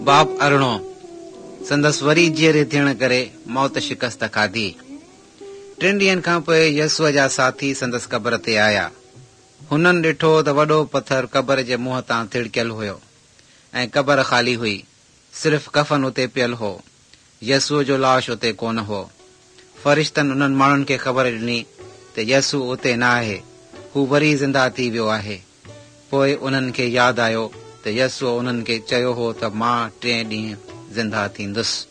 बाप अरिड़ो संदसि वरी जीअरे थियण करे मौत शिकस्त खाधी। 3 ॾींहंनि खां पोइ यसूअ जा साथी संदसि क़बर ते आया। हुननि ॾिठो त वॾो पथर क़बर जे मुंहं तां तिड़कियल हुयो ऐं क़बर ख़ाली हुई, सिर्फ़ कफ़न उते पियल हो। यसूअ जो लाश उते कोन हो। फ़रिश्तनि उन्हनि माण्हुनि खे ख़बर ॾिनी त यसू उते न आहे, हू वरी ज़िंदा थी वियो आहे। पोइ उन्हनि खे यादि आयो त यसूअ उन्हनि खे चयो हो त मां 3 ॾींहं ज़िंदा थींदुसि।